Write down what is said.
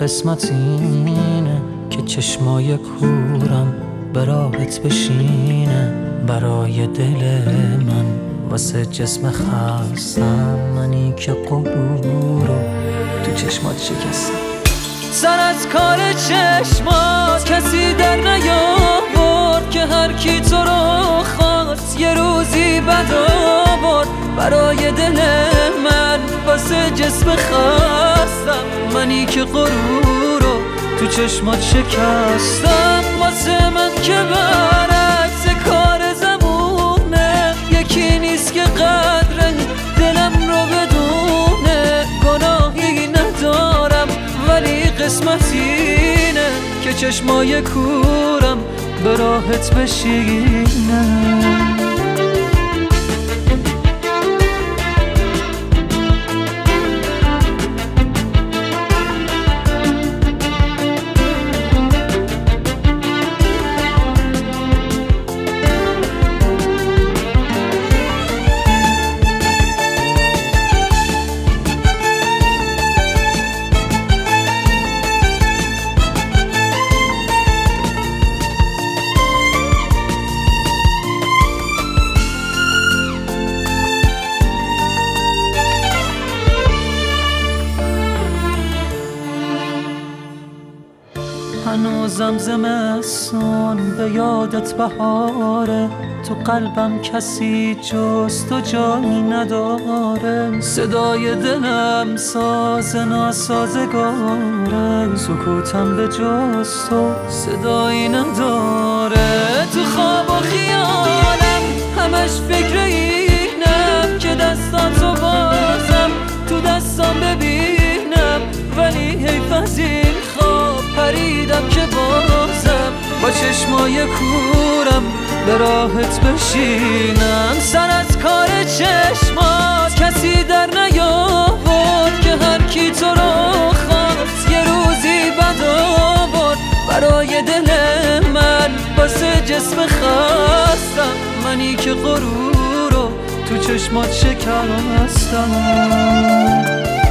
قسمت اینه که چشمای کورم به راحت بشینه برای دل من، واسه جسم خستم منی که غرور رو تو چشمات شکستم. سر از کار چشمات کسی در نیاورد که هر کی تو رو خواست یه روزی بد آورد. برای دل من واسه جسم خستم منی که غرور رو تو چشمات شکستم. واسه من که برعکس کار زمونه، یکی نیست که قدر دلم رو بدونه. گناهی ندارم ولی قسمت اینه که چشمای کورم به راحت بشینه. هنوزم زمستون به یادت بهاره، تو قلبم کسی جز تو جایی نداره. صدای دلم ساز ناسازگاره، سکوتم به جز تو صدایی نداره. تو خواب و خیالم همش فکر اینم که دستاتو بازم تو دستام ببینم، ولی حیف از این خواب پریدم که بازم با چشمای کورم به راحت بشینم. سر از کار چشمات کسی در نیاورد که هر کی تو رو خواست یه روزی بد آورد. برای دل من واسه جسم خستم منی که غرور رو تو چشمات شکستم.